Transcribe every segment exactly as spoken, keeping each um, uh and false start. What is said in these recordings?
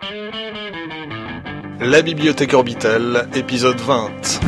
La bibliothèque orbitale, épisode vingt.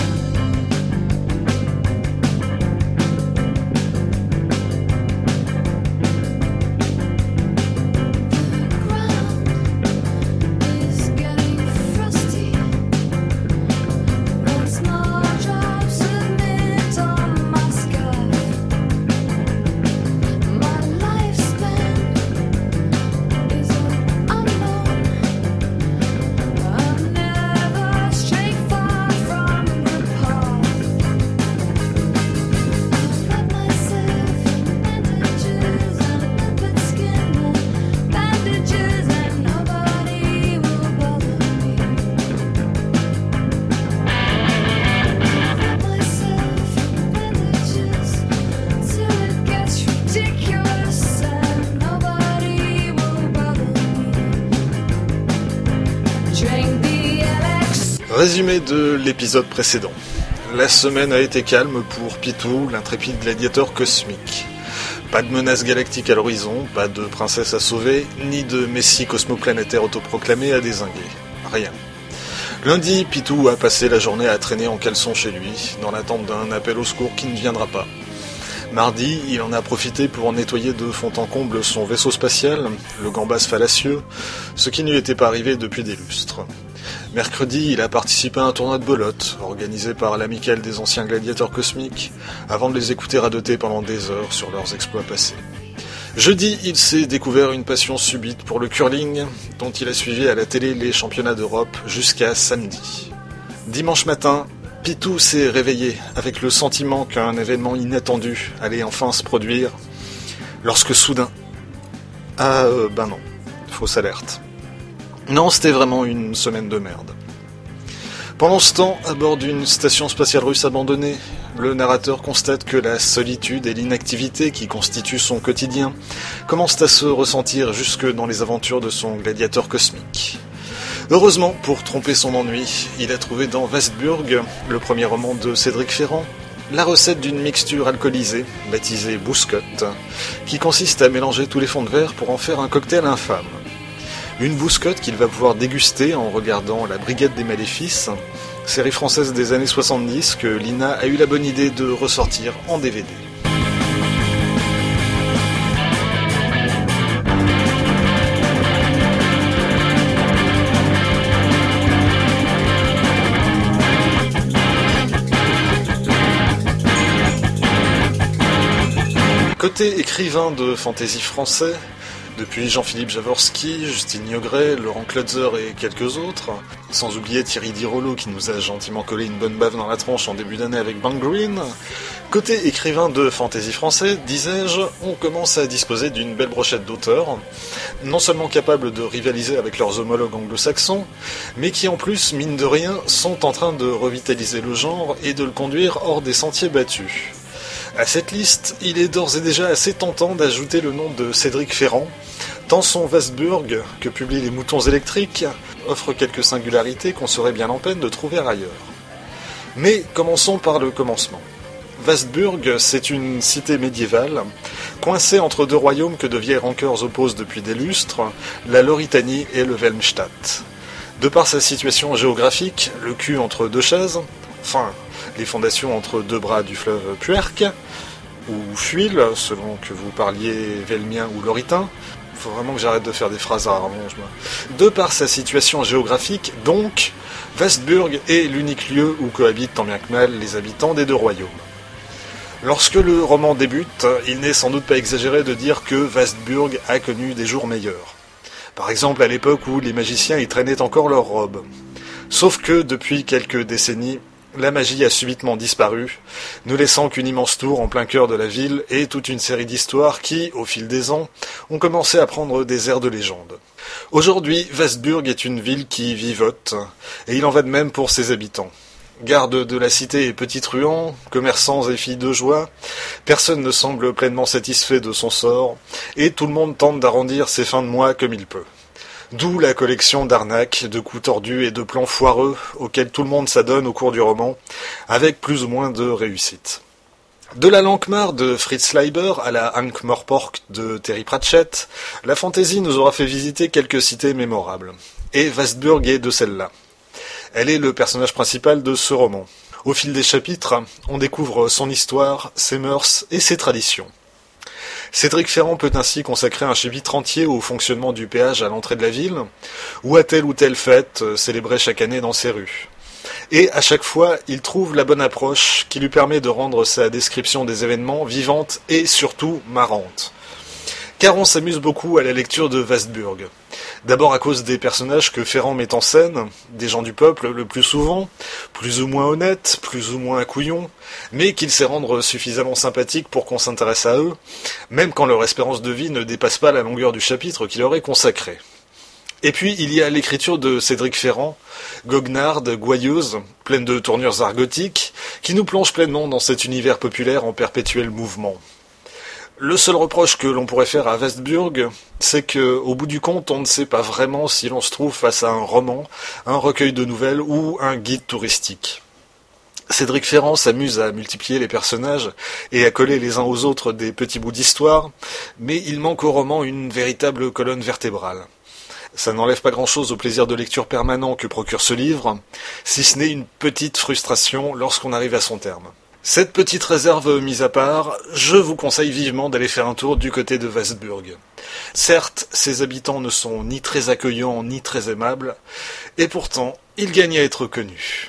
Résumé de l'épisode précédent. La semaine a été calme pour Pitou, l'intrépide gladiateur cosmique. Pas de menace galactique à l'horizon, pas de princesse à sauver, ni de messie cosmoplanétaire autoproclamé à dézinguer. Rien. Lundi, Pitou a passé la journée à traîner en caleçon chez lui, dans l'attente d'un appel au secours qui ne viendra pas. Mardi, il en a profité pour nettoyer de fond en comble son vaisseau spatial, le Gambas fallacieux, ce qui ne lui était pas arrivé depuis des lustres. Mercredi, il a participé à un tournoi de belote, organisé par l'amicale des anciens gladiateurs cosmiques, avant de les écouter radoter pendant des heures sur leurs exploits passés. Jeudi, il s'est découvert une passion subite pour le curling, dont il a suivi à la télé les championnats d'Europe jusqu'à samedi. Dimanche matin, Pitou s'est réveillé avec le sentiment qu'un événement inattendu allait enfin se produire, lorsque soudain... Ah, euh, ben non, fausse alerte. Non, c'était vraiment une semaine de merde. Pendant ce temps, à bord d'une station spatiale russe abandonnée, le narrateur constate que la solitude et l'inactivité qui constituent son quotidien commencent à se ressentir jusque dans les aventures de son gladiateur cosmique. Heureusement, pour tromper son ennui, il a trouvé dans Westburg, le premier roman de Cédric Ferrand, la recette d'une mixture alcoolisée, baptisée bouscotte, qui consiste à mélanger tous les fonds de verre pour en faire un cocktail infâme. Une bouscotte qu'il va pouvoir déguster en regardant La Brigade des Maléfices, série française des années soixante-dix que Lina a eu la bonne idée de ressortir en D V D. Côté écrivain de fantasy français, depuis Jean-Philippe Jaworski, Justine Niogret, Laurent Klotzer et quelques autres, sans oublier Thierry Dirolo qui nous a gentiment collé une bonne baffe dans la tronche en début d'année avec Bang Green. Côté écrivain de fantasy français, disais-je, on commence à disposer d'une belle brochette d'auteurs, non seulement capables de rivaliser avec leurs homologues anglo-saxons, mais qui en plus, mine de rien, sont en train de revitaliser le genre et de le conduire hors des sentiers battus. À cette liste, il est d'ores et déjà assez tentant d'ajouter le nom de Cédric Ferrand, tant son Westburg, que publient les Moutons électriques, offre quelques singularités qu'on serait bien en peine de trouver ailleurs. Mais commençons par le commencement. Westburg, c'est une cité médiévale, coincée entre deux royaumes que de vieilles rancœurs opposent depuis des lustres, la Lauritanie et le Welmstadt. De par sa situation géographique, le cul entre deux chaises, enfin... les fondations entre deux bras du fleuve Puerque, ou Fuil, selon que vous parliez velmien ou lauritain. Faut vraiment que j'arrête de faire des phrases à rallonge, moi. De par sa situation géographique, donc, Westburg est l'unique lieu où cohabitent tant bien que mal les habitants des deux royaumes. Lorsque le roman débute, il n'est sans doute pas exagéré de dire que Westburg a connu des jours meilleurs. Par exemple, à l'époque où les magiciens y traînaient encore leurs robes. Sauf que, depuis quelques décennies, la magie a subitement disparu, ne laissant qu'une immense tour en plein cœur de la ville et toute une série d'histoires qui, au fil des ans, ont commencé à prendre des airs de légende. Aujourd'hui, Westburg est une ville qui vivote, et il en va de même pour ses habitants. Gardes de la cité et petits truands, commerçants et filles de joie, personne ne semble pleinement satisfait de son sort, et tout le monde tente d'arrondir ses fins de mois comme il peut. D'où la collection d'arnaques, de coups tordus et de plans foireux auxquels tout le monde s'adonne au cours du roman, avec plus ou moins de réussite. De la Lankhmar de Fritz Leiber à la Ankh-Morpork de Terry Pratchett, la fantasy nous aura fait visiter quelques cités mémorables. Et Vastburg est de celle-là. Elle est le personnage principal de ce roman. Au fil des chapitres, on découvre son histoire, ses mœurs et ses traditions. Cédric Ferrand peut ainsi consacrer un chapitre entier au fonctionnement du péage à l'entrée de la ville, ou à telle ou telle fête célébrée chaque année dans ses rues. Et à chaque fois, il trouve la bonne approche qui lui permet de rendre sa description des événements vivante et surtout marrante. Car on s'amuse beaucoup à la lecture de Vastburg. D'abord à cause des personnages que Ferrand met en scène, des gens du peuple le plus souvent, plus ou moins honnêtes, plus ou moins couillons, mais qu'il sait rendre suffisamment sympathiques pour qu'on s'intéresse à eux, même quand leur espérance de vie ne dépasse pas la longueur du chapitre qui leur est consacré. Et puis il y a l'écriture de Cédric Ferrand, goguenarde, gouailleuse, pleine de tournures argotiques, qui nous plonge pleinement dans cet univers populaire en perpétuel mouvement. Le seul reproche que l'on pourrait faire à Vastburg, c'est que, au bout du compte, on ne sait pas vraiment si l'on se trouve face à un roman, un recueil de nouvelles ou un guide touristique. Cédric Ferrand s'amuse à multiplier les personnages et à coller les uns aux autres des petits bouts d'histoire, mais il manque au roman une véritable colonne vertébrale. Ça n'enlève pas grand-chose au plaisir de lecture permanent que procure ce livre, si ce n'est une petite frustration lorsqu'on arrive à son terme. Cette petite réserve mise à part, je vous conseille vivement d'aller faire un tour du côté de Vastburg. Certes, ses habitants ne sont ni très accueillants ni très aimables, et pourtant, ils gagnent à être connus.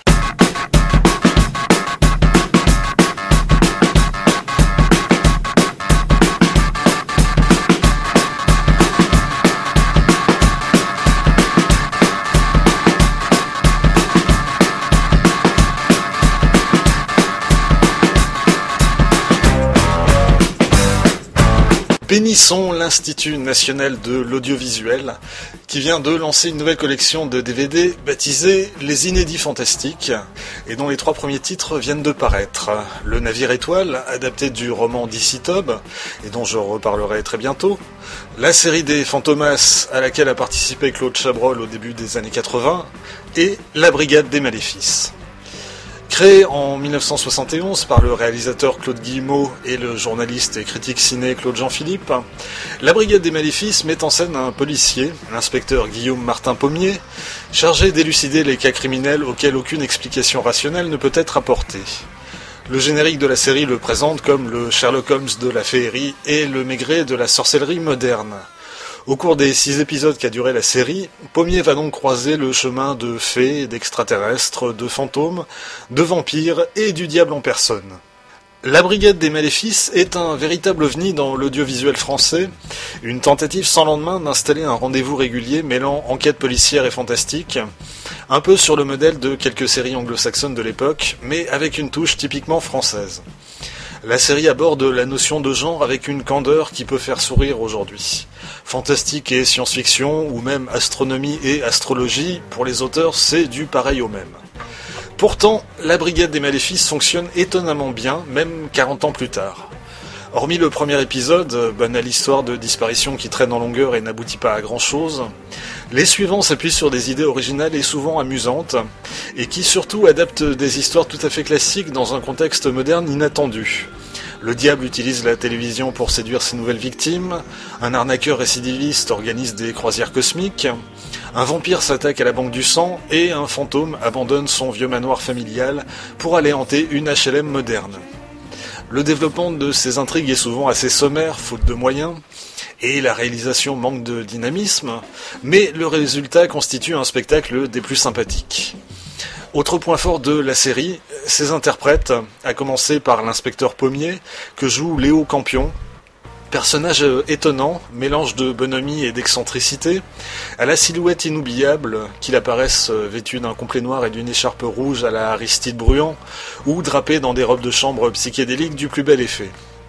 Bénissons l'Institut national de l'audiovisuel, qui vient de lancer une nouvelle collection de D V D baptisée Les Inédits Fantastiques, et dont les trois premiers titres viennent de paraître. Le Navire Étoile, adapté du roman d'I C Tob, et dont je reparlerai très bientôt. La série des Fantomas, à laquelle a participé Claude Chabrol au début des années quatre-vingts, et La Brigade des Maléfices. Créé en mille neuf cent soixante et onze par le réalisateur Claude Guillemot et le journaliste et critique ciné Claude Jean-Philippe, La Brigade des Maléfices met en scène un policier, l'inspecteur Guillaume Martin Pommier, chargé d'élucider les cas criminels auxquels aucune explication rationnelle ne peut être apportée. Le générique de la série le présente comme le Sherlock Holmes de la féerie et le Maigret de la sorcellerie moderne. Au cours des six épisodes qu'a duré la série, Pommier va donc croiser le chemin de fées, d'extraterrestres, de fantômes, de vampires et du diable en personne. La Brigade des Maléfices est un véritable ovni dans l'audiovisuel français, une tentative sans lendemain d'installer un rendez-vous régulier mêlant enquête policière et fantastique, un peu sur le modèle de quelques séries anglo-saxonnes de l'époque, mais avec une touche typiquement française. La série aborde la notion de genre avec une candeur qui peut faire sourire aujourd'hui. Fantastique et science-fiction, ou même astronomie et astrologie, pour les auteurs, c'est du pareil au même. Pourtant, la Brigade des Maléfices fonctionne étonnamment bien, même quarante ans plus tard. Hormis le premier épisode, banale histoire de disparition qui traîne en longueur et n'aboutit pas à grand-chose, les suivants s'appuient sur des idées originales et souvent amusantes, et qui surtout adaptent des histoires tout à fait classiques dans un contexte moderne inattendu. Le diable utilise la télévision pour séduire ses nouvelles victimes, un arnaqueur récidiviste organise des croisières cosmiques, un vampire s'attaque à la banque du sang, et un fantôme abandonne son vieux manoir familial pour aller hanter une H L M moderne. Le développement de ces intrigues est souvent assez sommaire, faute de moyens, et la réalisation manque de dynamisme, mais le résultat constitue un spectacle des plus sympathiques. Autre point fort de la série, ses interprètes, à commencer par l'inspecteur Pommier, que joue Léo Campion, personnage étonnant, mélange de bonhomie et d'excentricité, à la silhouette inoubliable, qu'il apparaisse vêtu d'un complet noir et d'une écharpe rouge à la Aristide Bruant, ou drapé dans des robes de chambre psychédéliques du plus bel effet.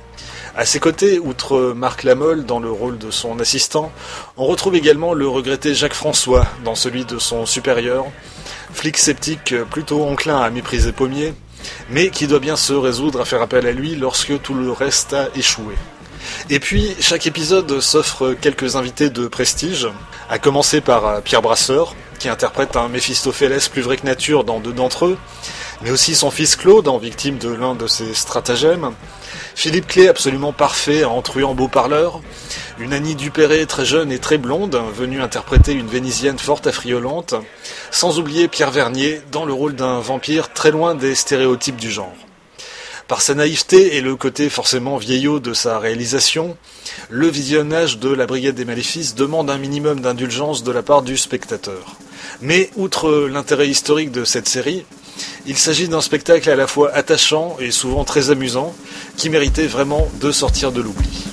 À ses côtés, outre Marc Lamolle dans le rôle de son assistant, on retrouve également le regretté Jacques François dans celui de son supérieur, flic sceptique plutôt enclin à mépriser Pommier, mais qui doit bien se résoudre à faire appel à lui lorsque tout le reste a échoué. Et puis, chaque épisode s'offre quelques invités de prestige, à commencer par Pierre Brasseur, qui interprète un Méphistophélès plus vrai que nature dans deux d'entre eux, mais aussi son fils Claude, en victime de l'un de ses stratagèmes, Philippe Clay absolument parfait en truand beau parleur, une Annie Dupéré très jeune et très blonde, venue interpréter une Vénitienne forte affriolante, sans oublier Pierre Vernier dans le rôle d'un vampire très loin des stéréotypes du genre. Par sa naïveté et le côté forcément vieillot de sa réalisation, le visionnage de La Brigade des Maléfices demande un minimum d'indulgence de la part du spectateur. Mais outre l'intérêt historique de cette série, il s'agit d'un spectacle à la fois attachant et souvent très amusant, qui méritait vraiment de sortir de l'oubli.